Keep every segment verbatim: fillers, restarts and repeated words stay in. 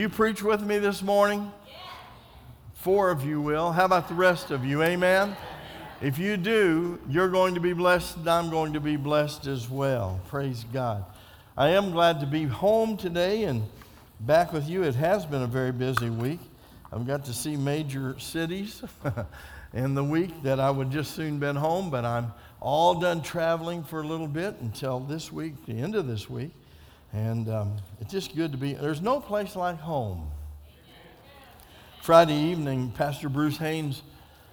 You preach with me this morning? Four of you will. How about the rest of you? Amen? If you do, you're going to be blessed, and I'm going to be blessed as well. Praise God. I am glad to be home today and back with you. It has been a very busy week. I've got to see major cities in the week that I would just soon been home, but I'm all done traveling for a little bit until this week, the end of this week. And um, it's just good to be. There's no place like home. Friday evening, Pastor Bruce Haynes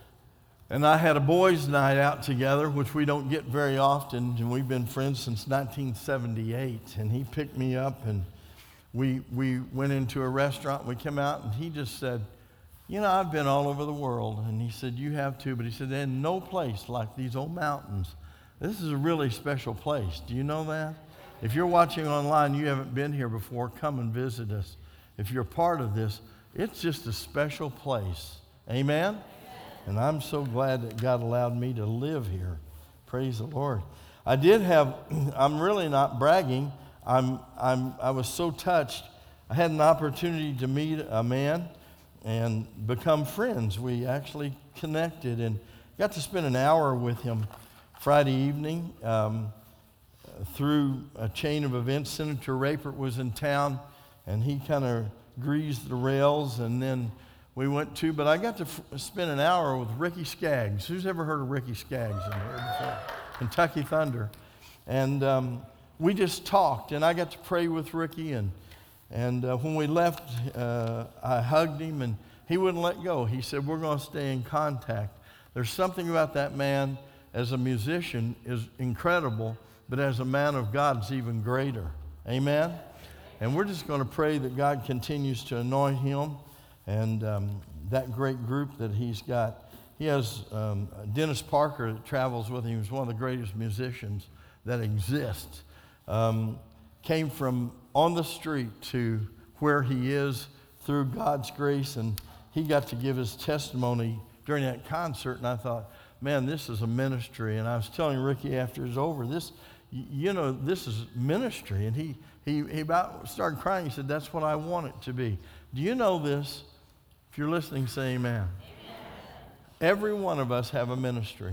and I had a boys' night out together, which we don't get very often, and we've been friends since nineteen seventy-eight. And he picked me up, and we we went into a restaurant. We came out, and he just said, you know, I've been all over the world. And he said, you have too. But he said, there's no place like these old mountains. This is a really special place. Do you know that? If you're watching online, you haven't been here before, come and visit us. If you're part of this, it's just a special place. Amen? Amen? And I'm so glad that God allowed me to live here. Praise the Lord. I did have, I'm really not bragging. I'm, I'm, I was so touched. I had an opportunity to meet a man and become friends. We actually connected and got to spend an hour with him Friday evening. Um, through a chain of events. Senator Rapert was in town, and he kind of greased the rails, and then we went to, but I got to f- spend an hour with Ricky Skaggs. Who's ever heard of Ricky Skaggs in here before? Kentucky Thunder. And um, we just talked, and I got to pray with Ricky, and, and uh, when we left, uh, I hugged him, and he wouldn't let go. He said, we're going to stay in contact. There's something about that man as a musician is incredible, but as a man of God, it's even greater. Amen? And we're just going to pray that God continues to anoint him and um, that great group that he's got. He has um, Dennis Parker that travels with him. He's one of the greatest musicians that exists. Um, came from on the street to where he is through God's grace, and he got to give his testimony during that concert, and I thought, man, this is a ministry. And I was telling Ricky after it was over, this you know, this is ministry. And he, he, he about started crying. He said, that's what I want it to be. Do you know this? If you're listening, say amen. Amen. Every one of us have a ministry.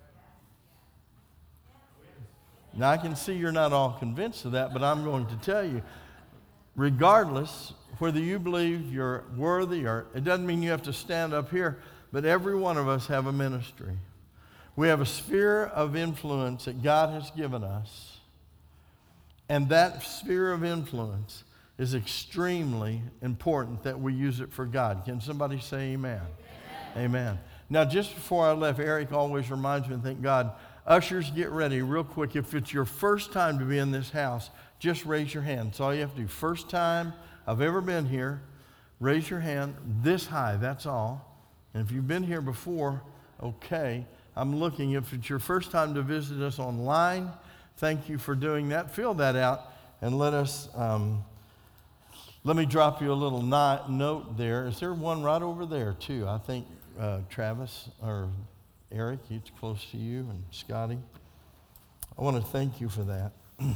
Now, I can see you're not all convinced of that, but I'm going to tell you, regardless, whether you believe you're worthy or, it doesn't mean you have to stand up here, but every one of us have a ministry. We have a sphere of influence that God has given us, and that sphere of influence is extremely important that we use it for God. Can somebody say amen? Amen. Amen. Now, just before I left, Eric always reminds me, thank God, ushers, get ready real quick. If it's your first time to be in this house, just raise your hand. That's all you have to do. First time I've ever been here, raise your hand this high, that's all. And if you've been here before, okay. I'm looking, if it's your first time to visit us online, thank you for doing that. Fill that out and let us, um, let me drop you a little not, note there. Is there one right over there too? I think uh, Travis or Eric, it's close to you, and Scotty. I want to thank you for that.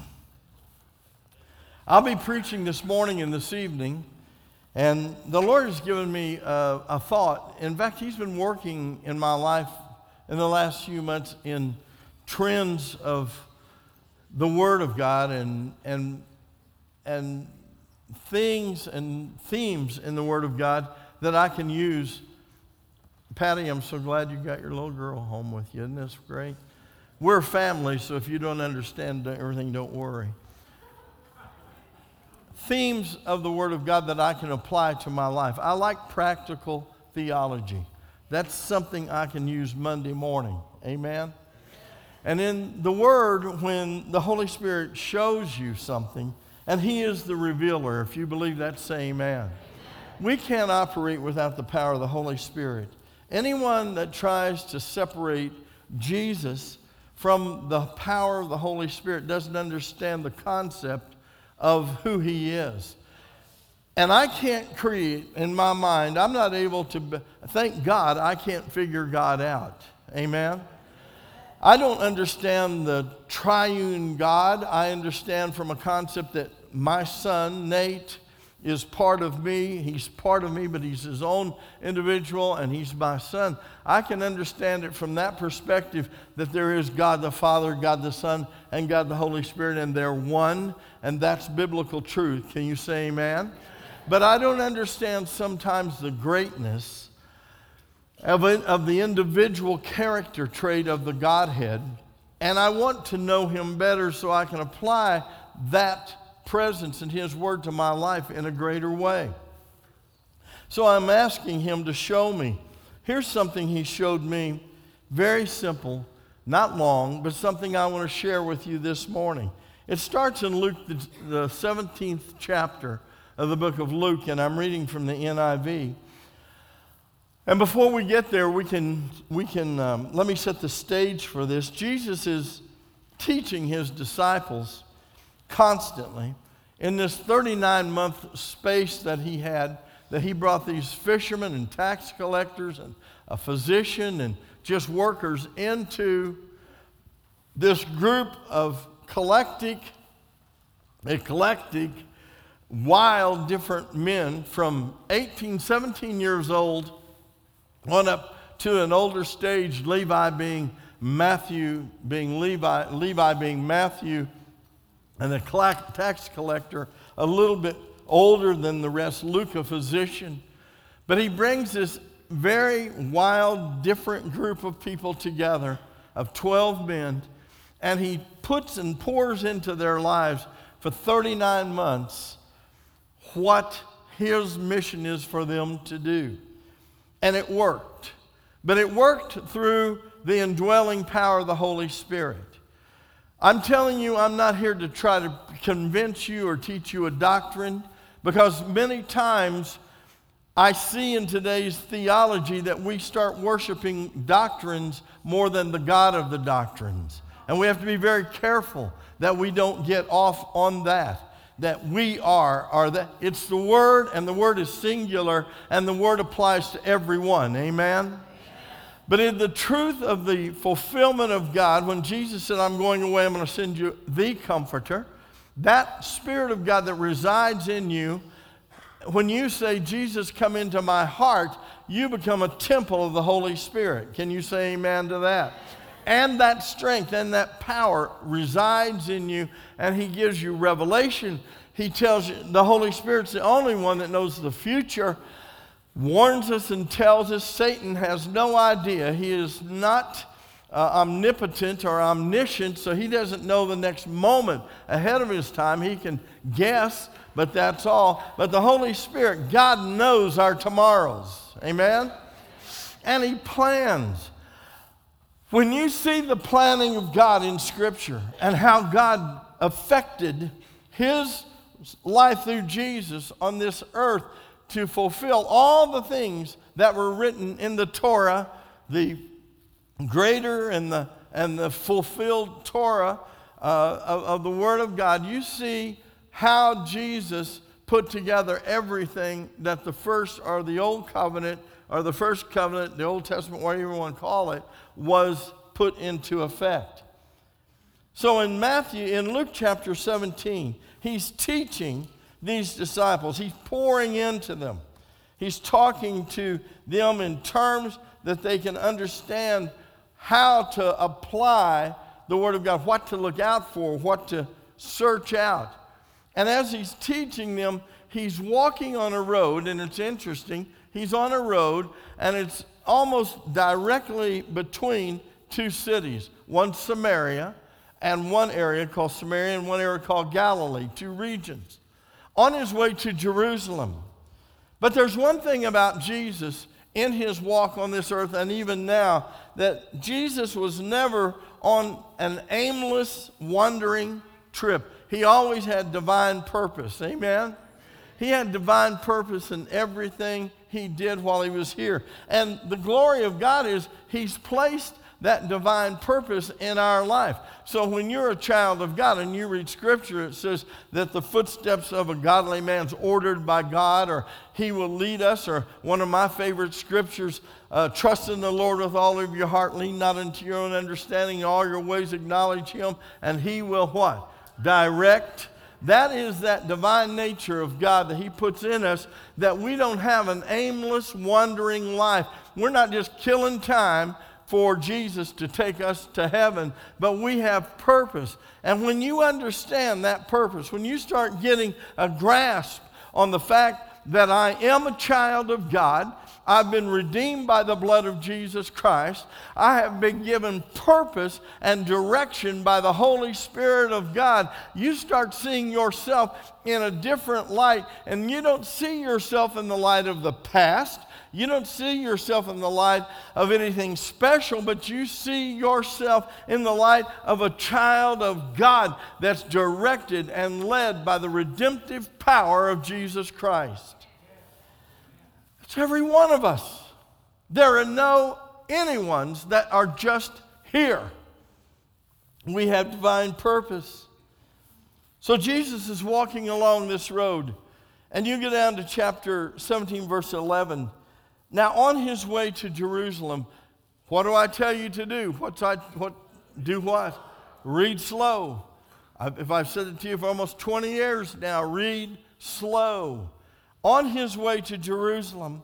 I'll be preaching this morning and this evening, and the Lord has given me a, a thought. In fact, He's been working in my life in the last few months in trends of the Word of God and and and things and themes in the Word of God that I can use. Patty, I'm so glad you got your little girl home with you. Isn't this great? We're a family, so if you don't understand everything, don't worry. Themes of the Word of God that I can apply to my life. I like practical theology. That's something I can use Monday morning. Amen? And in the Word, when the Holy Spirit shows you something, and He is the revealer, if you believe that, say amen. Amen. We can't operate without the power of the Holy Spirit. Anyone that tries to separate Jesus from the power of the Holy Spirit doesn't understand the concept of who He is. And I can't create, in my mind, I'm not able to, thank God, I can't figure God out. Amen? I don't understand the triune God. I understand from a concept that my son, Nate, is part of me. He's part of me, but he's his own individual, and he's my son. I can understand it from that perspective, that there is God the Father, God the Son, and God the Holy Spirit, and they're one, and that's biblical truth. Can you say amen? But I don't understand sometimes the greatness of, it, of the individual character trait of the Godhead, and I want to know him better so I can apply that presence in his word to my life in a greater way. So I'm asking him to show me. Here's something he showed me, very simple, not long, but something I want to share with you this morning. It starts in Luke, the, the seventeenth chapter of the book of Luke, and I'm reading from the N I V. And before we get there, we can, we can um, let me set the stage for this. Jesus is teaching his disciples constantly in this thirty-nine month space that he had, that he brought these fishermen and tax collectors and a physician and just workers into this group of eclectic, eclectic, wild, different men from eighteen, seventeen years old on up to an older stage, Levi being Matthew, being Levi, Levi being Matthew, and the tax collector, a little bit older than the rest, Luke, a physician. But he brings this very wild, different group of people together, of twelve men, and he puts and pours into their lives for thirty-nine months what his mission is for them to do. And it worked. But it worked through the indwelling power of the Holy Spirit. I'm telling you, I'm not here to try to convince you or teach you a doctrine, because many times I see in today's theology that we start worshiping doctrines more than the God of the doctrines. And we have to be very careful that we don't get off on that, that we are, are that it's the Word, and the Word is singular, and the Word applies to everyone. Amen? But in the truth of the fulfillment of God, when Jesus said, I'm going away, I'm going to send you the Comforter, that Spirit of God that resides in you, when you say, Jesus, come into my heart, you become a temple of the Holy Spirit. Can you say amen to that? And that strength and that power resides in you, and he gives you revelation. He tells you, the Holy Spirit's the only one that knows the future, warns us and tells us. Satan has no idea. He is not uh, omnipotent or omniscient, so he doesn't know the next moment ahead of his time. He can guess, but that's all. But the Holy Spirit, God knows our tomorrows. Amen? And he plans. When you see the planning of God in Scripture and how God affected his life through Jesus on this earth to fulfill all the things that were written in the Torah, the greater and the, and the fulfilled Torah uh, of, of the Word of God, you see how Jesus put together everything that the first or the Old Covenant or the first covenant, the Old Testament, whatever you want to call it, was put into effect. So in Matthew, in Luke chapter seventeen, he's teaching these disciples. He's pouring into them. He's talking to them in terms that they can understand how to apply the Word of God, what to look out for, what to search out. And as he's teaching them, he's walking on a road, and it's interesting. He's on a road, and it's almost directly between two cities, one Samaria and one area called Samaria and one area called Galilee, two regions, on his way to Jerusalem. But there's one thing about Jesus in his walk on this earth, and even now, that Jesus was never on an aimless, wandering trip. He always had divine purpose. Amen? He had divine purpose in everything he did while he was here. And the glory of God is he's placed that divine purpose in our life. So when you're a child of God and you read Scripture, it says that the footsteps of a godly man's ordered by God, or he will lead us, or one of my favorite scriptures, uh, trust in the Lord with all of your heart, lean not into your own understanding, in all your ways acknowledge him, and he will what? Direct That is that divine nature of God that he puts in us, that we don't have an aimless, wandering life. We're not just killing time for Jesus to take us to heaven, but we have purpose. And when you understand that purpose, when you start getting a grasp on the fact that I am a child of God, I've been redeemed by the blood of Jesus Christ, I have been given purpose and direction by the Holy Spirit of God, you start seeing yourself in a different light, and you don't see yourself in the light of the past. You don't see yourself in the light of anything special, but you see yourself in the light of a child of God that's directed and led by the redemptive power of Jesus Christ. It's every one of us. There are no anyones that are just here. We have divine purpose. So Jesus is walking along this road, and you get down to chapter seventeen, verse eleven. Now, on his way to Jerusalem, what do I tell you to do? What's I, what, do what? Read slow. I, if I've said it to you for almost twenty years now, read slow. On his way to Jerusalem,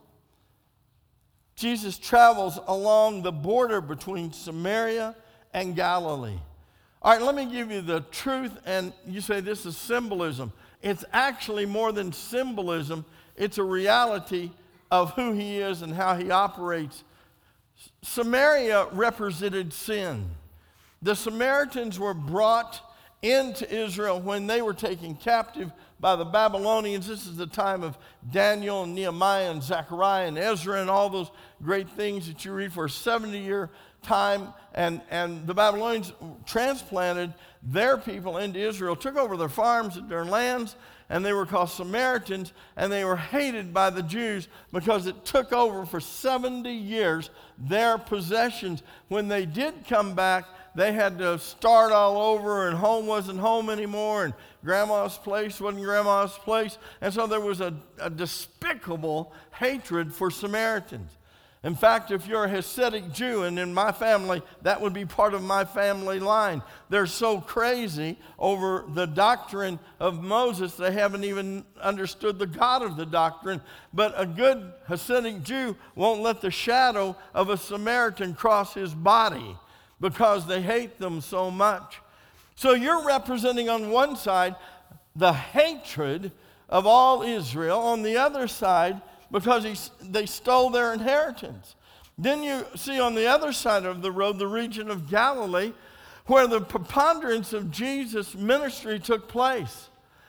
Jesus travels along the border between Samaria and Galilee. All right, let me give you the truth, and you say this is symbolism. It's actually more than symbolism. It's a reality of who he is and how he operates. Samaria represented sin. The Samaritans were brought into Israel when they were taken captive by the Babylonians. This is the time of Daniel and Nehemiah and Zechariah and Ezra and all those great things that you read for a seventy-year time. And, and the Babylonians transplanted their people into Israel, took over their farms and their lands, and they were called Samaritans, and they were hated by the Jews because it took over for seventy years their possessions. When they did come back, they had to start all over, and home wasn't home anymore, and grandma's place wasn't grandma's place. And so there was a, a despicable hatred for Samaritans. In fact, if you're a Hasidic Jew, and in my family, that would be part of my family line. They're so crazy over the doctrine of Moses, they haven't even understood the God of the doctrine. But a good Hasidic Jew won't let the shadow of a Samaritan cross his body because they hate them so much. So you're representing on one side the hatred of all Israel, on the other side, because he, they stole their inheritance. Then you see on the other side of the road the region of Galilee, where the preponderance of Jesus' ministry took place.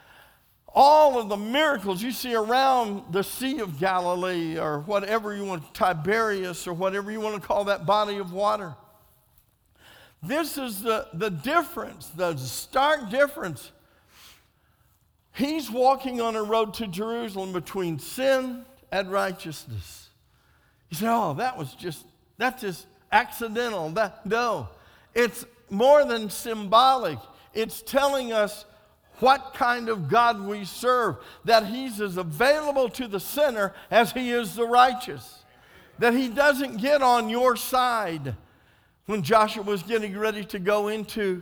All of the miracles you see around the Sea of Galilee, or whatever you want, Tiberias, or whatever you want to call that body of water. This is the, the difference, the stark difference. He's walking on a road to Jerusalem between sin and righteousness. You say, oh, that was just, that's just accidental. That, no, it's more than symbolic. It's telling us what kind of God we serve, that he's as available to the sinner as he is the righteous, that he doesn't get on your side. When Joshua was getting ready to go into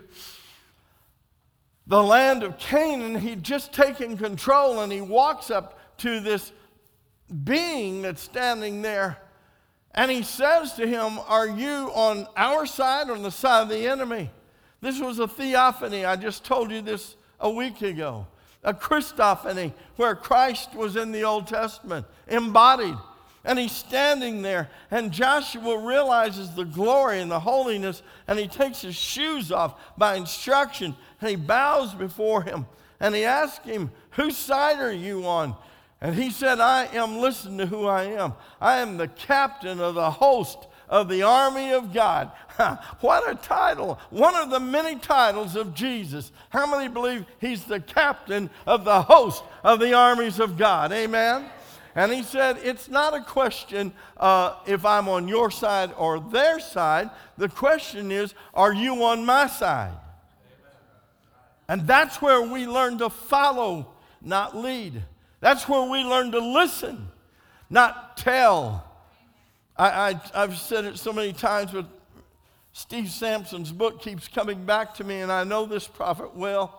the land of Canaan, he'd just taken control, and he walks up to this being that's standing there, and he says to him, are you on our side or on the side of the enemy? This was a theophany. I just told you this a week ago. A Christophany, where Christ was in the Old Testament, embodied. And he's standing there, and Joshua realizes the glory and the holiness, and he takes his shoes off by instruction, and he bows before him, and he asks him, whose side are you on? And he said, I am, listen to who I am. I am the captain of the host of the army of God. What a title. One of the many titles of Jesus. How many believe he's the captain of the host of the armies of God? Amen? And he said, it's not a question uh, if I'm on your side or their side. The question is, are you on my side? And that's where we learn to follow, not lead. That's where we learn to listen, not tell. I, I, I've said it so many times, but Steve Sampson's book keeps coming back to me, and I know this prophet well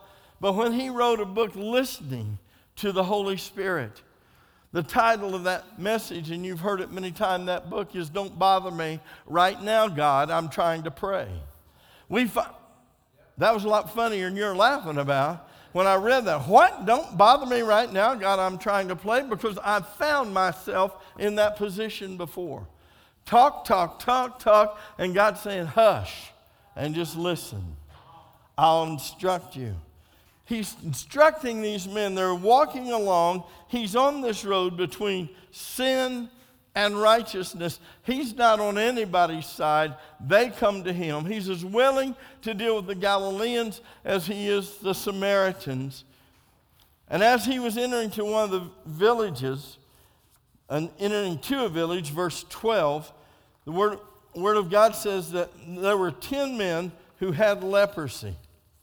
but when he wrote a book listening to the Holy Spirit. The title of that message, and you've heard it many times, that book is Don't Bother Me Right Now, God, I'm Trying to Pray. We fi- that was a lot funnier than you're laughing about when I read that. What? Don't bother me right now, God, I'm trying to pray, because I've found myself in that position before. Talk, talk, talk, talk, and God saying, hush, and just listen. I'll instruct you. He's instructing these men. They're walking along. He's on this road between sin and righteousness. He's not on anybody's side. They come to him. He's as willing to deal with the Galileans as he is the Samaritans. And as he was entering to one of the villages, and entering to a village, verse twelve, the word, word of God says that there were ten men who had leprosy.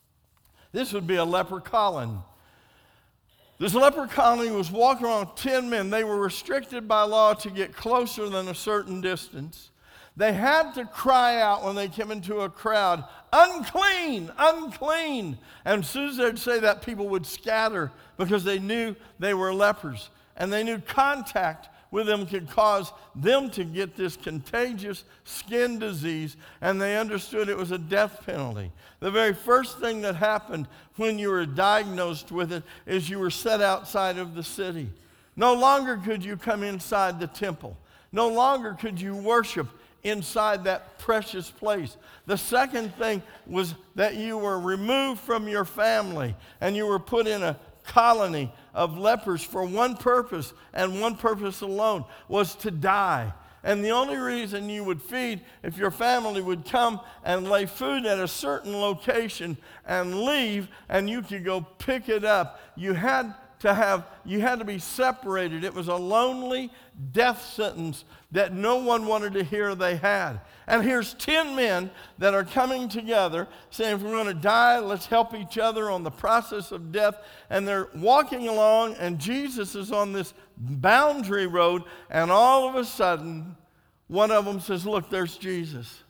This would be a leper colony. This leper colony was walking around ten men. They were restricted by law to get closer than a certain distance. They had to cry out when they came into a crowd, unclean, unclean. And as soon as they'd say that, people would scatter because they knew they were lepers. And they knew contact with them could cause them to get this contagious skin disease, and they understood it was a death penalty. The very first thing that happened when you were diagnosed with it is you were set outside of the city. No longer could you come inside the temple. No longer could you worship inside that precious place. The second thing was that you were removed from your family, and you were put in a colony of lepers for one purpose, and one purpose alone, was to die. And the only reason you would feed, if your family would come and lay food at a certain location and leave, and you could go pick it up, you had to have, you had to be separated. It was a lonely death sentence that no one wanted to hear they had. And here's ten men that are coming together saying, if we're going to die, let's help each other on the process of death. And they're walking along, and Jesus is on this boundary road, and all of a sudden, one of them says, look, there's Jesus.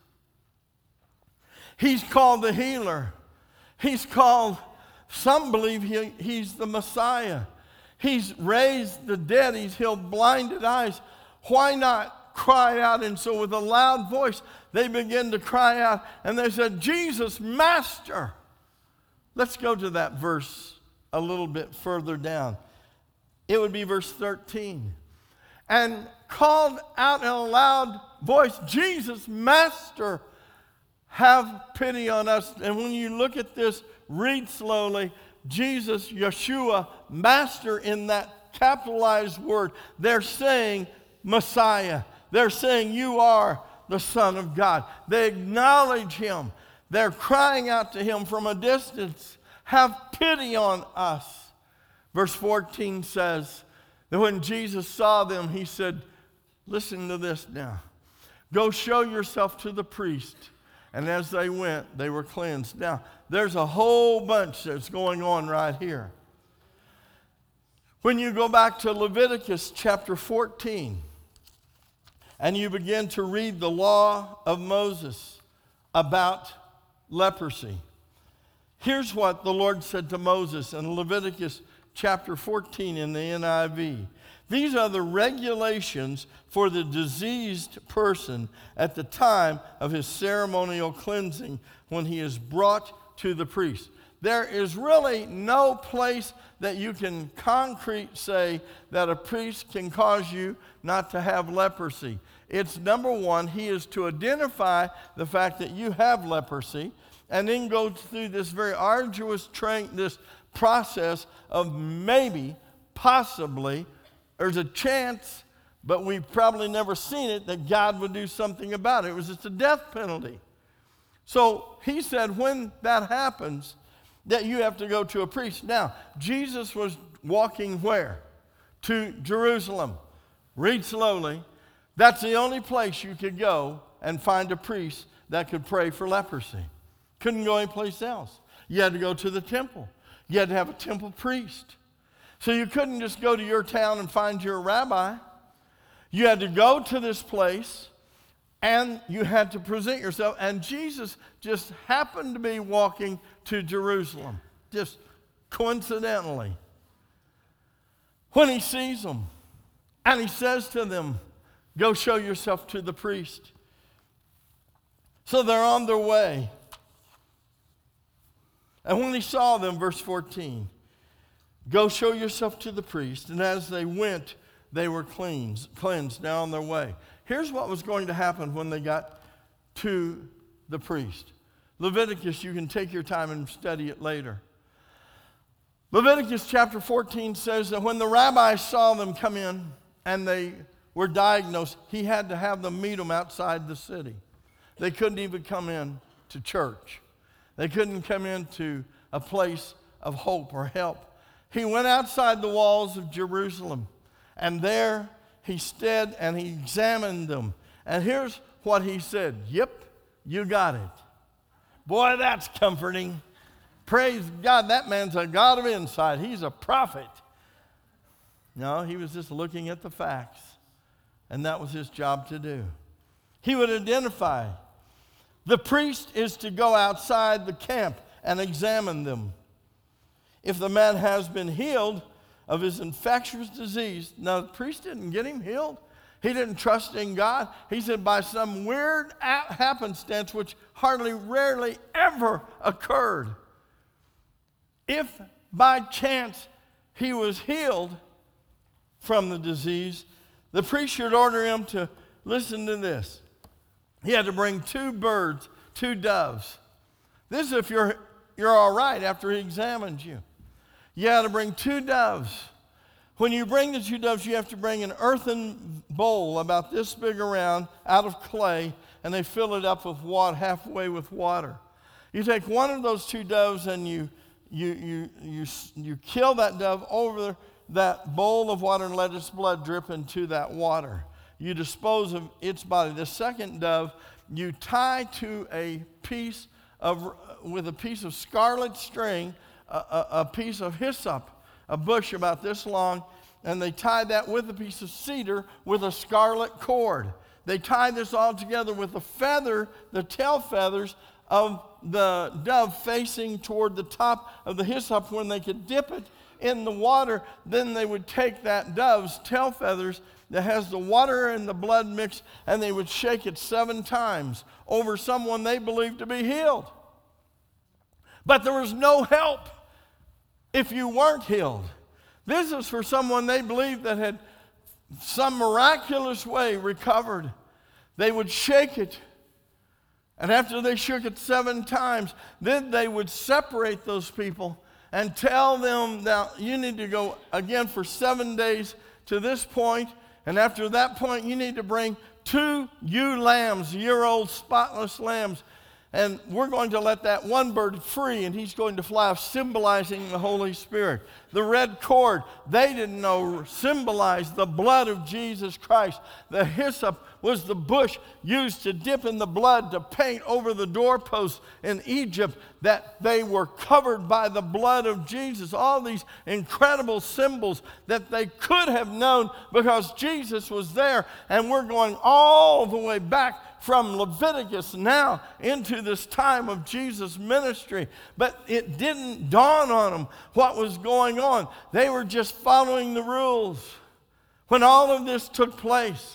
He's called the healer. He's called, some believe he, he's the Messiah. He's raised the dead. He's healed blinded eyes. Why not cry out? And so with a loud voice, they begin to cry out, and they said, Jesus, Master. Let's go to that verse a little bit further down. It would be verse thirteen. And called out in a loud voice, Jesus, Master, have pity on us. And when you look at this, read slowly, Jesus, Yeshua, Master, in that capitalized word, they're saying Messiah. They're saying you are the Son of God. They acknowledge him. They're crying out to him from a distance, have pity on us. Verse fourteen says that when Jesus saw them, he said, listen to this now. Go show yourself to the priest. And as they went, they were cleansed. Now, there's a whole bunch that's going on right here. When you go back to Leviticus chapter fourteen, and you begin to read the law of Moses about leprosy, here's what the Lord said to Moses in Leviticus chapter fourteen in the N I V. These are the regulations for the diseased person at the time of his ceremonial cleansing when he is brought to the priest. There is really no place that you can concrete say that a priest can cause you not to have leprosy. It's number one, he is to identify the fact that you have leprosy, and then go through this very arduous train, this process of maybe, possibly, there's a chance, but we've probably never seen it, that God would do something about it. It was just a death penalty. So he said when that happens, that you have to go to a priest. Now, Jesus was walking where? To Jerusalem. Read slowly. That's the only place you could go and find a priest that could pray for leprosy. Couldn't go anyplace else. You had to go to the temple. You had to have a temple priest. So you couldn't just go to your town and find your rabbi. You had to go to this place, and you had to present yourself. And Jesus just happened to be walking to Jerusalem. Just coincidentally, when he sees them. And he says to them, go show yourself to the priest. So they're on their way. And when he saw them, verse fourteen, go show yourself to the priest. And as they went, they were cleansed, cleansed now on their way. Here's what was going to happen when they got to the priest. Leviticus, you can take your time and study it later. Leviticus chapter fourteen says that when the rabbi saw them come in and they were diagnosed, he had to have them meet them outside the city. They couldn't even come in to church. They couldn't come into a place of hope or help. He went outside the walls of Jerusalem, and there he stood and he examined them. And here's what he said. Yep, you got it. Boy, that's comforting. Praise God, that man's a God of insight. He's a prophet. No, he was just looking at the facts, and that was his job to do. He would identify. The priest is to go outside the camp and examine them. If the man has been healed of his infectious disease, now the priest didn't get him healed. He didn't trust in God. He said by some weird happenstance, which hardly, rarely ever occurred, if by chance he was healed from the disease, the priest should order him to, listen to this, he had to bring two birds, two doves. This is if you're, you're all right after he examines you. You had to bring two doves. When you bring the two doves, you have to bring an earthen bowl about this big around out of clay, and they fill it up with water, halfway with water. You take one of those two doves and you, you, you, you, you kill that dove over that bowl of water and let its blood drip into that water. You dispose of its body. The second dove, you tie to a piece of, with a piece of scarlet string, a, a, a piece of hyssop, a bush about this long, and they tie that with a piece of cedar with a scarlet cord. They tie this all together with the feather, the tail feathers of the dove facing toward the top of the hyssop. When they could dip it in the water, then they would take that dove's tail feathers that has the water and the blood mixed, and they would shake it seven times over someone they believed to be healed. But there was no help if you weren't healed. This is for someone they believed that had some miraculous way recovered. They would shake it, and after they shook it seven times, then they would separate those people and tell them, now you need to go again for seven days to this point, and after that point you need to bring two ewe lambs, year-old spotless lambs, and we're going to let that one bird free, and he's going to fly, symbolizing the Holy Spirit. The red cord, they didn't know, symbolized the blood of Jesus Christ. The hyssop was the bush used to dip in the blood to paint over the doorposts in Egypt that they were covered by the blood of Jesus. All these incredible symbols that they could have known because Jesus was there. And we're going all the way back from Leviticus now into this time of Jesus' ministry. But it didn't dawn on them what was going on. They were just following the rules. When all of this took place,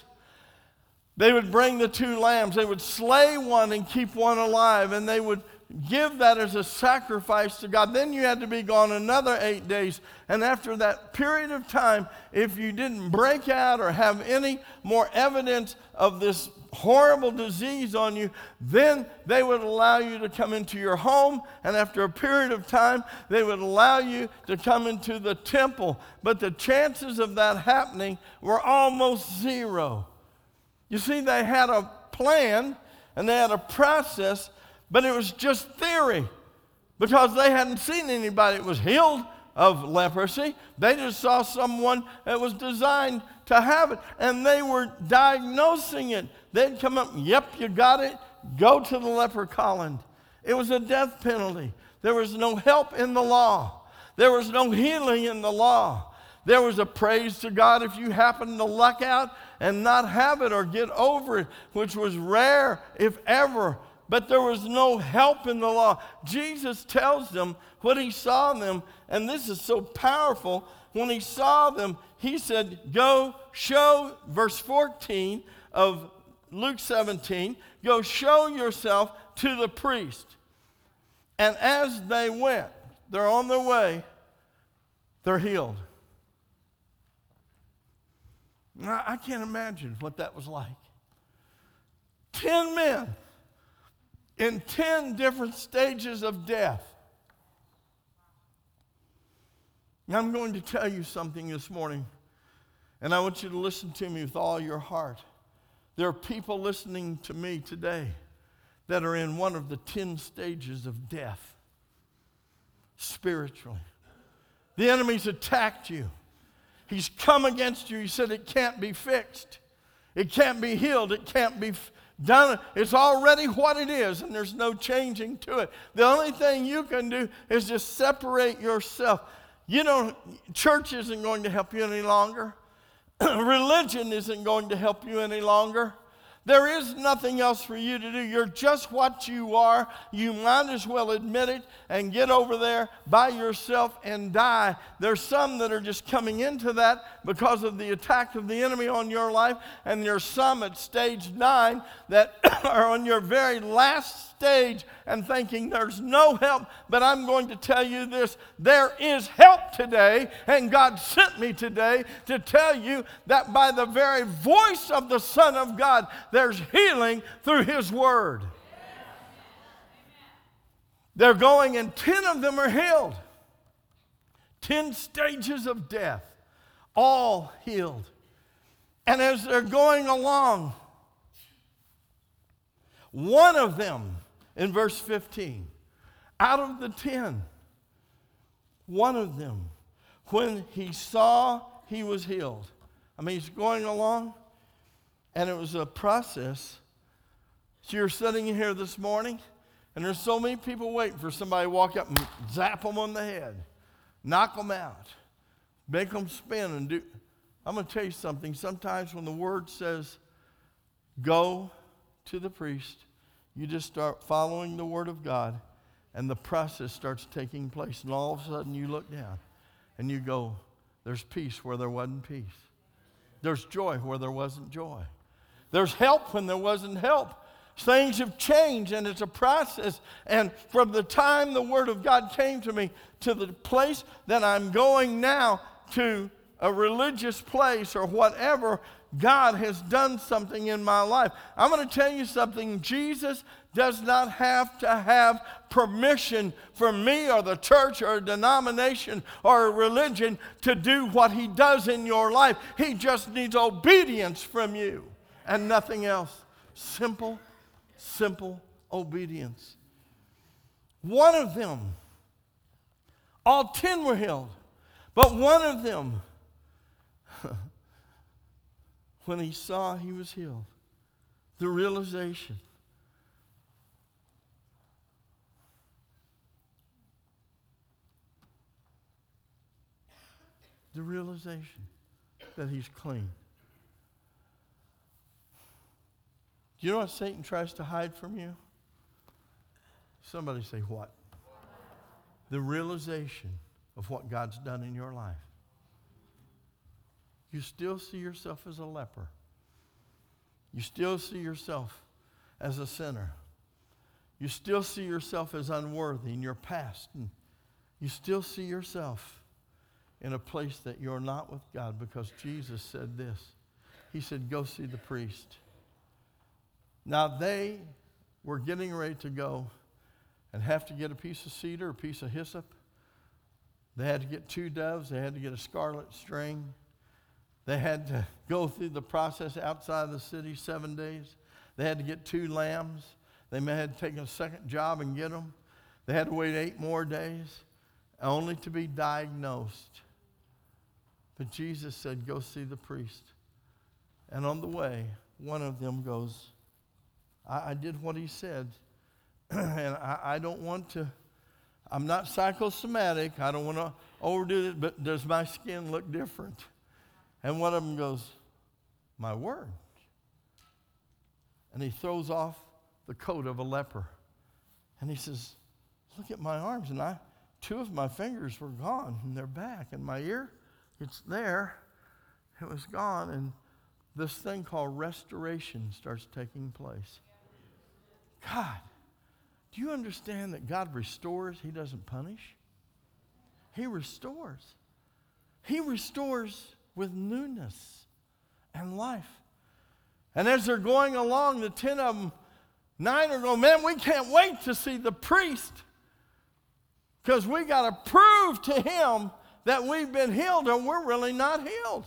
they would bring the two lambs. They would slay one and keep one alive, and they would give that as a sacrifice to God. Then you had to be gone another eight days. And after that period of time, if you didn't break out or have any more evidence of this horrible disease on you, then they would allow you to come into your home, and after a period of time, they would allow you to come into the temple. But the chances of that happening were almost zero. You see, they had a plan and they had a process, but it was just theory because they hadn't seen anybody that was healed of leprosy. They just saw someone that was designed to have it, and they were diagnosing it. They'd come up, yep, you got it, go to the leper colony. It was a death penalty. There was no help in the law. There was no healing in the law. There was a praise to God if you happened to luck out and not have it or get over it, which was rare, if ever. but there was no help in the law. Jesus tells them what he saw in them, and this is so powerful. When he saw them, he said, go show, verse fourteen of Luke seventeen, go show yourself to the priest. And as they went, they're on their way, they're healed. Now, I can't imagine what that was like. Ten men in ten different stages of death. Now, I'm going to tell you something this morning, and I want you to listen to me with all your heart. There are people listening to me today that are in one of the ten stages of death spiritually. The enemy's attacked you. He's come against you. He said it can't be fixed. It can't be healed. It can't be f- done. It's already what it is, and there's no changing to it. The only thing you can do is just separate yourself. You know, church isn't going to help you any longer. Religion isn't going to help you any longer. There is nothing else for you to do. You're just what you are. You might as well admit it and get over there by yourself and die. There's some that are just coming into that because of the attack of the enemy on your life, and there's some at stage nine that are on your very last stage and thinking there's no help. But I'm going to tell you this, there is help today, and God sent me today to tell you that by the very voice of the Son of God, there's healing through his word. They're going, and ten of them are healed. Ten stages of death, all healed. And as they're going along, one of them, in verse fifteen, out of the ten, one of them, when he saw he was healed. I mean, he's going along, and it was a process. So you're sitting here this morning, and there's so many people waiting for somebody to walk up and zap them on the head, knock them out, make them spin and do. I'm going to tell you something. Sometimes when the word says, go to the priest, you just start following the word of God, and the process starts taking place. And all of a sudden you look down, and you go, there's peace where there wasn't peace. There's joy where there wasn't joy. There's help when there wasn't help. Things have changed, and it's a process. And from the time the Word of God came to me to the place that I'm going now, to a religious place or whatever, God has done something in my life. I'm going to tell you something. Jesus does not have to have permission from me or the church or a denomination or a religion to do what he does in your life. He just needs obedience from you and nothing else. Simple, simple obedience. One of them, all ten were healed, but one of them, when he saw he was healed, the realization, the realization that he's clean. Do you know what Satan tries to hide from you? Somebody say what? The realization of what God's done in your life. You still see yourself as a leper. You still see yourself as a sinner. You still see yourself as unworthy in your past. And you still see yourself in a place that you're not with God, because Jesus said this. He said, go see the priest. Now they were getting ready to go and have to get a piece of cedar, a piece of hyssop. They had to get two doves. They had to get a scarlet string. They had to go through the process outside the city seven days. They had to get two lambs. They may have to take a second job and get them. They had to wait eight more days, only to be diagnosed. But Jesus said, go see the priest. And on the way, one of them goes, I, I did what he said, and I, I don't want to, I'm not psychosomatic. I don't want to overdo it, but does my skin look different? And one of them goes, my word. And he throws off the coat of a leper. And he says, look at my arms. And I, two of my fingers were gone, and they're back. And my ear, it's there. It was gone. And this thing called restoration starts taking place. God, do you understand that God restores? He doesn't punish. He restores. He restores with newness and life. And as they're going along, the ten of them, nine are going, man, we can't wait to see the priest, because we got to prove to him that we've been healed, and we're really not healed.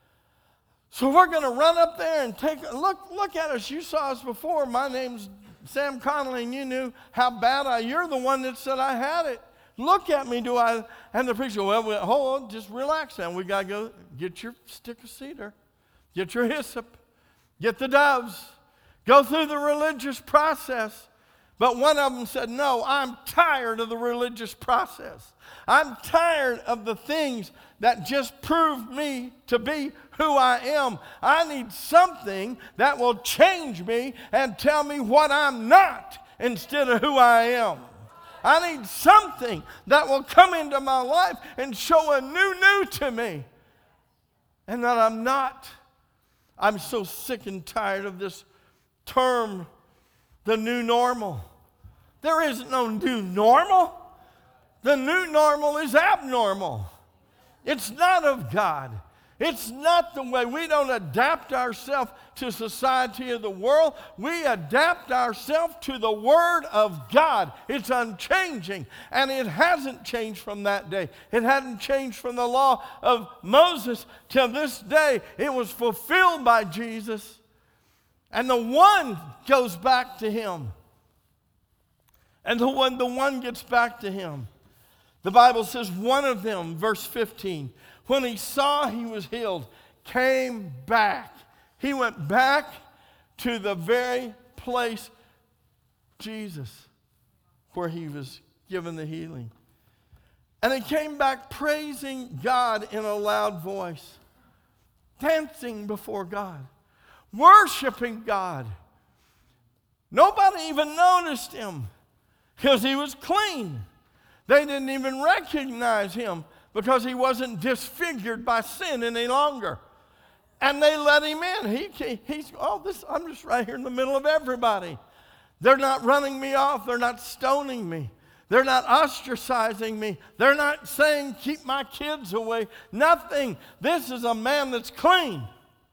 So we're going to run up there and take a look. Look at us. You saw us before. My name's Sam Connolly, and you knew how bad I. You're the one that said I had it. Look at me, do I? And the priest goes, well, well, hold on, just relax now. We got to go get your stick of cedar, get your hyssop, get the doves, go through the religious process. But one of them said, no, I'm tired of the religious process. I'm tired of the things that just prove me to be who I am. I need something that will change me and tell me what I'm not instead of who I am. I need something that will come into my life and show a new new to me, and that I'm not. I'm so sick and tired of this term, the new normal. There is no new normal. The new normal is abnormal. It's not of God. It's not the way. We don't adapt ourselves to society of the world. We adapt ourselves to the Word of God. It's unchanging, and it hasn't changed from that day. It hadn't changed from the law of Moses till this day. It was fulfilled by Jesus, and the one goes back to him. And the one, the one gets back to him. The Bible says one of them, verse fifteen, when he saw he was healed, came back. He went back to the very place, Jesus, where he was given the healing. And he came back praising God in a loud voice, dancing before God, worshiping God. Nobody even noticed him because he was clean. They didn't even recognize him because he wasn't disfigured by sin any longer. And they let him in. He, he's, oh, this, I'm just right here in the middle of everybody. They're not running me off. They're not stoning me. They're not ostracizing me. They're not saying, keep my kids away. Nothing. This is a man that's clean.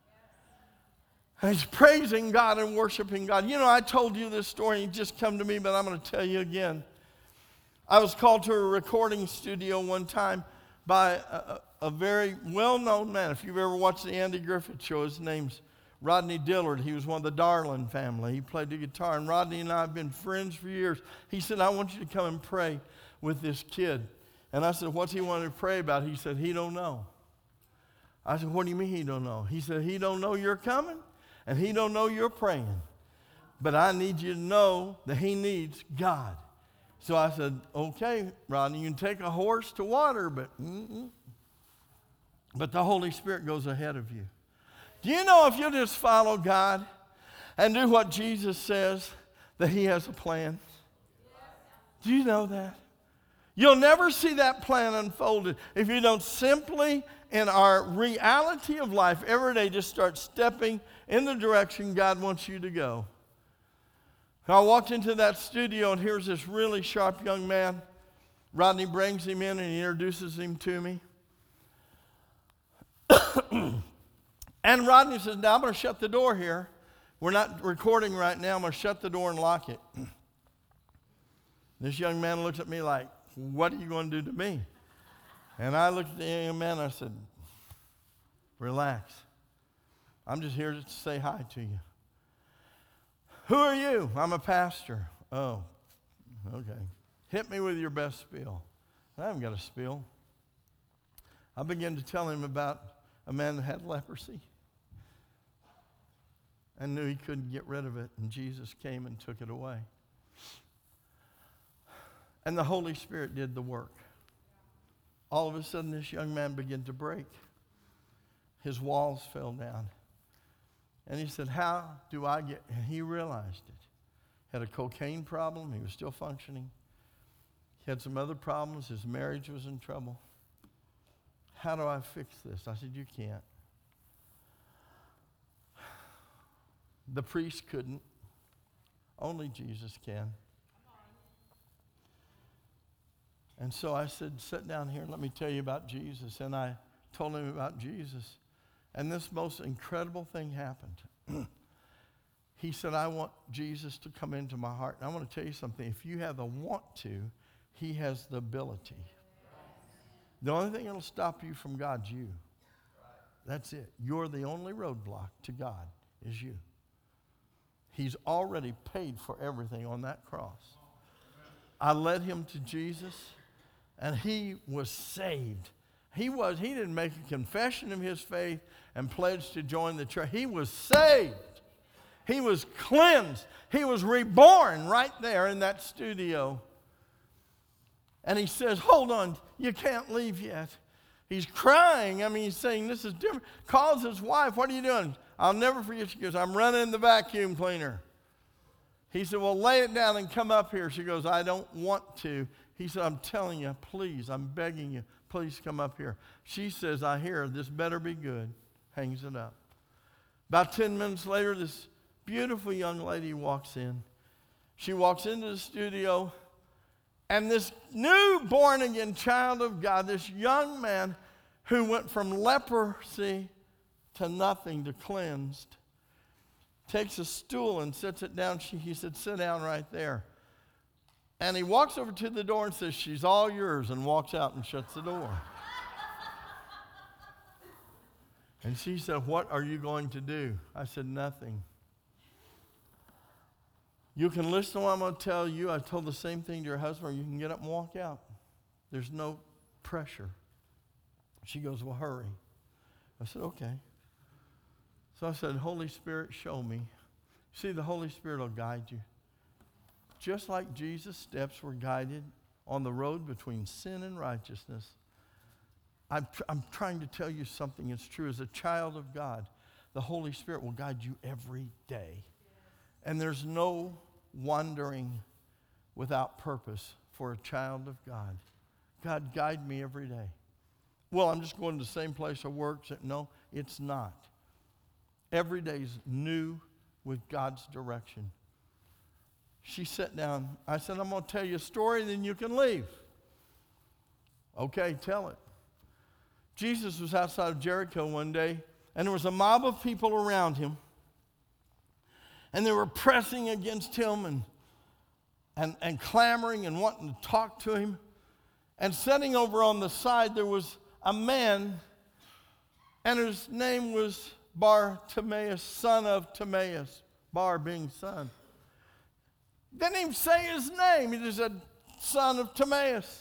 And he's praising God and worshiping God. You know, I told you this story, and it just come to me, but I'm going to tell you again. I was called to a recording studio one time by a, a very well-known man. If you've ever watched the Andy Griffith Show, his name's Rodney Dillard. He was one of the Darlin family. He played the guitar, and Rodney and I have been friends for years. He said, I want you to come and pray with this kid. And I said, what's he want to pray about? He said, he don't know. I said, what do you mean he don't know? He said, he don't know you're coming, and he don't know you're praying. But I need you to know that he needs God. So I said, okay, Rodney, you can take a horse to water, but mm-mm. But the Holy Spirit goes ahead of you. Do you know if you just follow God and do what Jesus says, that he has a plan? Do you know that? You'll never see that plan unfolded if you don't simply, in our reality of life, every day just start stepping in the direction God wants you to go. I walked into that studio, and here's this really sharp young man. Rodney brings him in, and he introduces him to me. And Rodney says, now I'm going to shut the door here. We're not recording right now. I'm going to shut the door and lock it. This young man looks at me like, what are you going to do to me? And I looked at the young man, and I said, relax. I'm just here to say hi to you. Who are you? I'm a pastor. Oh, okay. Hit me with your best spiel. I haven't got a spiel. I began to tell him about a man that had leprosy and knew he couldn't get rid of it, and Jesus came and took it away. And the Holy Spirit did the work. All of a sudden, this young man began to break. His walls fell down. And he said, how do I get, and he realized it. Had a cocaine problem. He was still functioning. He had some other problems. His marriage was in trouble. How do I fix this? I said, you can't. The priest couldn't. Only Jesus can. And so I said, sit down here and let me tell you about Jesus. And I told him about Jesus. And this most incredible thing happened. He said, I want Jesus to come into my heart. And I want to tell you something. If you have the want to, he has the ability. The only thing that will stop you from God's you. That's it. You're the only roadblock to God is you. He's already paid for everything on that cross. I led him to Jesus, and he was saved. He was, he didn't make a confession of his faith and pledge to join the church. He was saved. He was cleansed. He was reborn right there in that studio. And he says, hold on, you can't leave yet. He's crying. I mean, he's saying, this is different. Calls his wife, what are you doing? I'll never forget. She goes, I'm running the vacuum cleaner. He said, well, lay it down and come up here. She goes, I don't want to. He said, I'm telling you, please, I'm begging you, please come up here. She says, I hear, this better be good. Hangs it up. About ten minutes later, this beautiful young lady walks in. She walks into the studio, and this new born-again child of God, this young man who went from leprosy to nothing, to cleansed, takes a stool and sits it down. She, he said, sit down right there. And he walks over to the door and says, she's all yours, and walks out and shuts the door. And she said, what are you going to do? I said, nothing. You can listen to what I'm going to tell you. I told the same thing to your husband, or you can get up and walk out. There's no pressure. She goes, well, hurry. I said, okay. So I said, Holy Spirit, show me. See, the Holy Spirit will guide you. Just like Jesus' steps were guided on the road between sin and righteousness, I'm, tr- I'm trying to tell you something that's true. As a child of God, the Holy Spirit will guide you every day. And there's no wandering without purpose for a child of God. God, guide me every day. Well, I'm just going to the same place I work. No, it's not. Every day is new with God's direction. She sat down. I said, I'm going to tell you a story, then you can leave. Okay, tell it. Jesus was outside of Jericho one day, and there was a mob of people around him. And they were pressing against him and, and, and clamoring and wanting to talk to him. And sitting over on the side, there was a man, and his name was Bartimaeus, son of Timaeus. Bar being son. Didn't even say his name. He just said, son of Timaeus.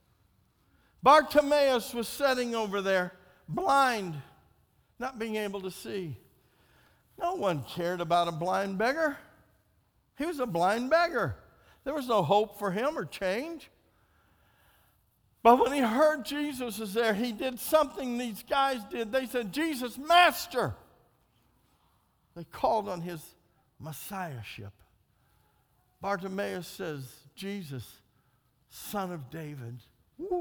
Bartimaeus was sitting over there, blind, not being able to see. No one cared about a blind beggar. He was a blind beggar. There was no hope for him or change. But when he heard Jesus was there, he did something these guys did. They said, Jesus, Master. They called on his messiahship. Bartimaeus says, Jesus, Son of David. Woo.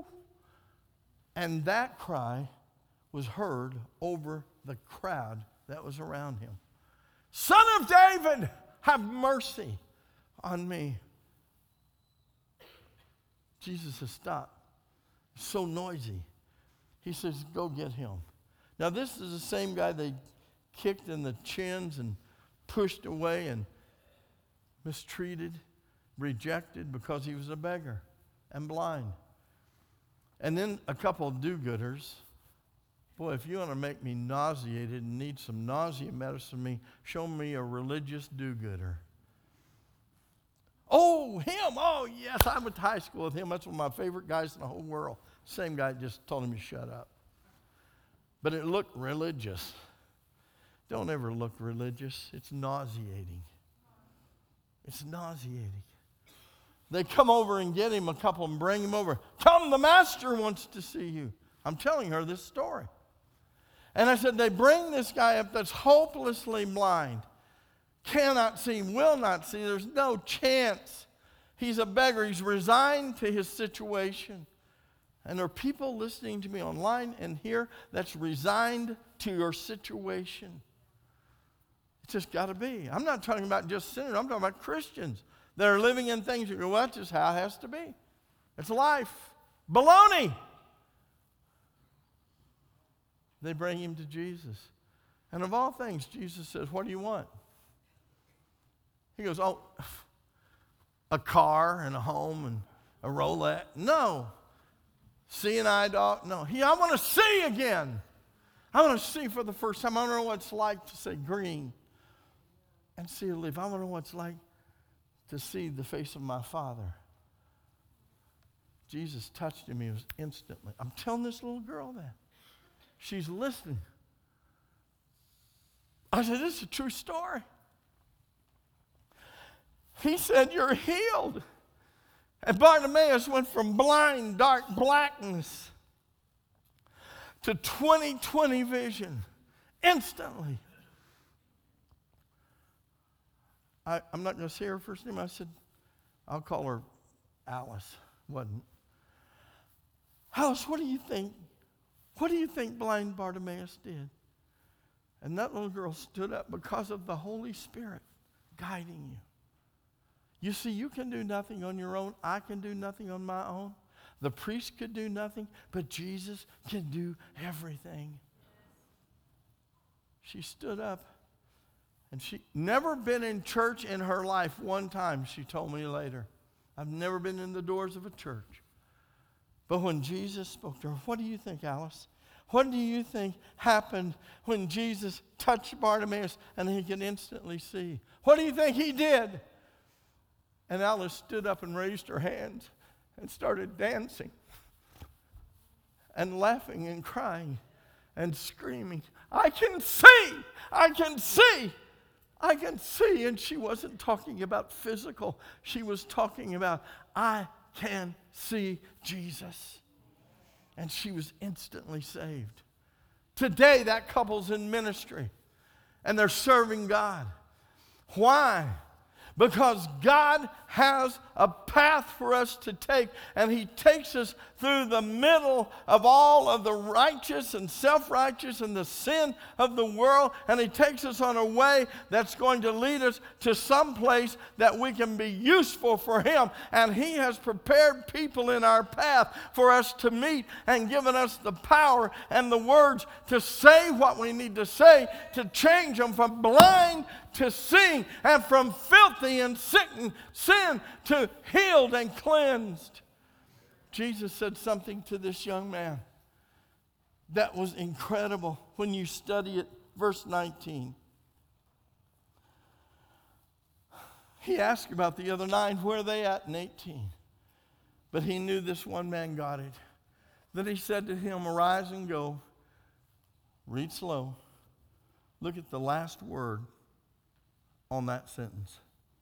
And that cry was heard over the crowd that was around him. Son of David, have mercy on me. Jesus says, stop. It's so noisy. He says, go get him. Now, this is the same guy they kicked in the chins and pushed away and mistreated, rejected because he was a beggar and blind. And then a couple of do-gooders. Boy, if you want to make me nauseated and need some nausea medicine, me, show me a religious do-gooder. Oh, him. Oh, yes, I went to high school with him. That's one of my favorite guys in the whole world. Same guy just told him to shut up. But it looked religious. Don't ever look religious. It's nauseating. It's nauseating. They come over and get him, a couple, and bring him over. Come, the master wants to see you. I'm telling her this story. And I said, they bring this guy up that's hopelessly blind cannot see, will not see. There's no chance. He's a beggar. He's resigned to his situation. And there are people listening to me online and here that's resigned to your situation. It's just got to be. I'm not talking about just sinners. I'm talking about Christians that are living in things you go, well, that's just how it has to be. It's life. Baloney. They bring him to Jesus. And of all things, Jesus says, what do you want? He goes, oh, a car and a home and a Rolex. No. See an eye dog? No. He, I want to see again. I want to see for the first time. I want to know what it's like to say green and see a leaf. I want to know what it's like to see the face of my Father. Jesus touched him. He was instantly. I'm telling this little girl that. She's listening. I said, this is a true story. He said, you're healed. And Bartimaeus went from blind, dark blackness to twenty twenty vision instantly. I, I'm not going to say her first name. I said, I'll call her Alice. Wasn't. Alice, what do you think? What do you think blind Bartimaeus did? And that little girl stood up because of the Holy Spirit guiding you. You see, you can do nothing on your own. I can do nothing on my own. The priest could do nothing, but Jesus can do everything. She stood up, and she never been in church in her life one time, she told me later. I've never been in the doors of a church. But when Jesus spoke to her, what do you think, Alice? What do you think happened when Jesus touched Bartimaeus and he could instantly see? What do you think he did? And Alice stood up and raised her hands and started dancing and laughing and crying and screaming, I can see, I can see, I can see. And she wasn't talking about physical. She was talking about, I can see Jesus. And she was instantly saved. Today, that couple's in ministry, and they're serving God. Why? Because God has a path for us to take, and he takes us through the middle of all of the righteous and self-righteous and the sin of the world, and he takes us on a way that's going to lead us to some place that we can be useful for him. And he has prepared people in our path for us to meet and given us the power and the words to say what we need to say, to change them from blind to seeing, and from filthy and sick and sin to healed and cleansed. Jesus said something to this young man that was incredible when you study it. Verse nineteen. He asked about the other nine, where are they at in eighteen? But he knew this one man got it. Then he said to him, arise and go. Read slow. Look at the last word on that sentence.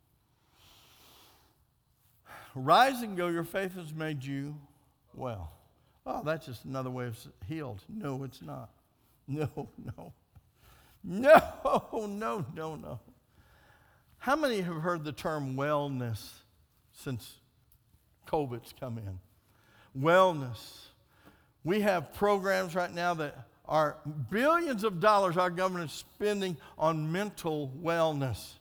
Rise and go, your faith has made you well. Oh, that's just another way of healed. No, it's not. No, no. No, no, no, no. How many have heard the term wellness since COVID's come in? Wellness. We have programs right now that are billions of dollars our government is spending on mental wellness.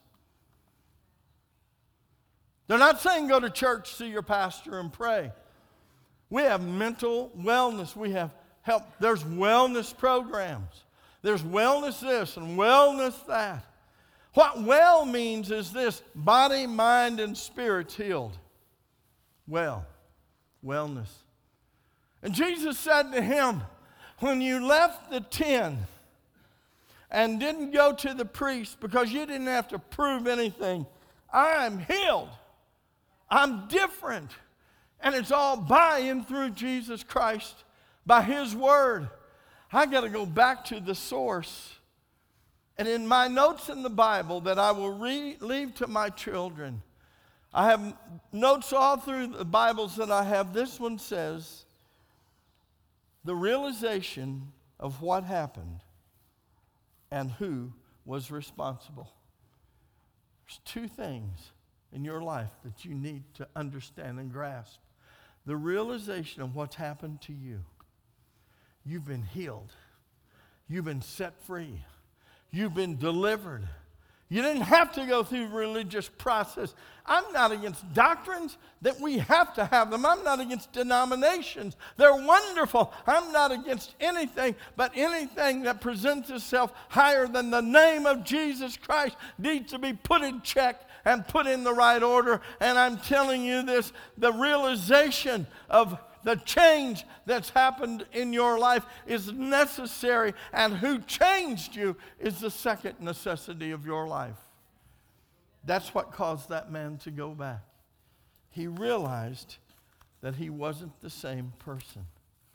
They're not saying go to church, see your pastor, and pray. We have mental wellness. We have help. There's wellness programs. There's wellness this and wellness that. What well means is this: body, mind, and spirit's healed. Well, wellness. And Jesus said to him, when you left the ten and didn't go to the priest because you didn't have to prove anything, I'm healed. I'm different. And it's all by and through Jesus Christ, by his word. I got to go back to the source. And in my notes in the Bible that I will re- leave to my children, I have notes all through the Bibles that I have. This one says, the realization of what happened and who was responsible. There's two things in your life that you need to understand and grasp. The realization of what's happened to you. You've been healed. You've been set free. You've been delivered. You didn't have to go through the religious process. I'm not against doctrines, that we have to have them. I'm not against denominations. They're wonderful. I'm not against anything, but anything that presents itself higher than the name of Jesus Christ needs to be put in check and put in the right order. And I'm telling you this, the realization of the change that's happened in your life is necessary, and who changed you is the second necessity of your life. That's what caused that man to go back. He realized that he wasn't the same person.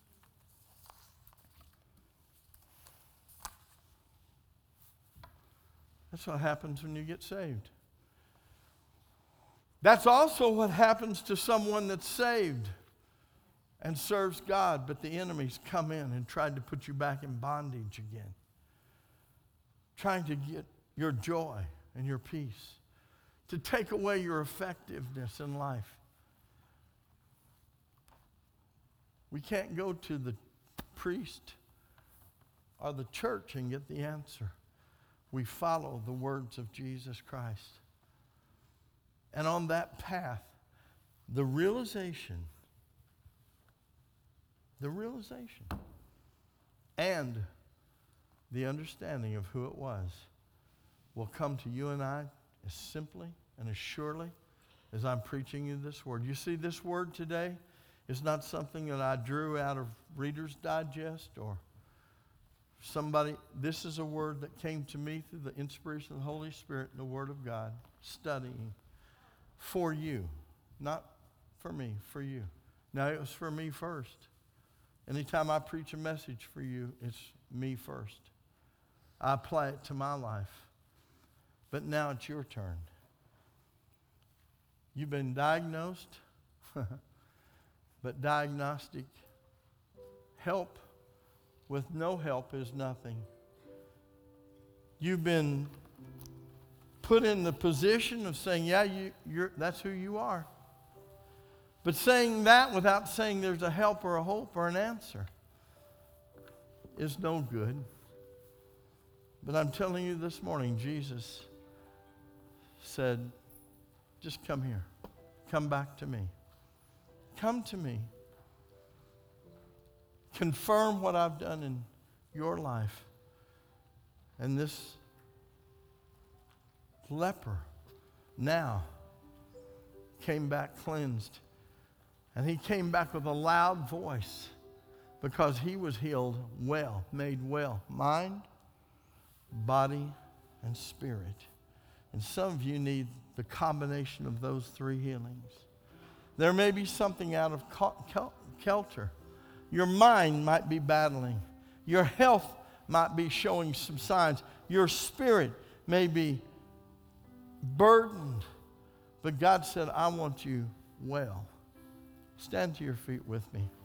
That's what happens when you get saved. That's also what happens to someone that's saved and serves God, but the enemies come in and tried to put you back in bondage again, trying to get your joy and your peace, to take away your effectiveness in life. We can't go to the priest or the church and get the answer. We follow the words of Jesus Christ. And on that path, the realization The realization and the understanding of who it was will come to you and I as simply and as surely as I'm preaching you this word. You see, this word today is not something that I drew out of Reader's Digest or somebody. This is a word that came to me through the inspiration of the Holy Spirit and the Word of God, studying for you, not for me, for you. Now, it was for me first. Anytime I preach a message for you, it's me first. I apply it to my life. But now it's your turn. You've been diagnosed, but diagnostic help with no help is nothing. You've been put in the position of saying, yeah, you, you're, that's who you are. But saying that without saying there's a help or a hope or an answer is no good. But I'm telling you this morning, Jesus said, just come here. Come back to me. Come to me. Confirm what I've done in your life. And this leper now came back cleansed. And he came back with a loud voice because he was healed well, made well, mind, body, and spirit. And some of you need the combination of those three healings. There may be something out of kilter. Your mind might be battling. Your health might be showing some signs. Your spirit may be burdened. But God said, I want you well. Stand to your feet with me.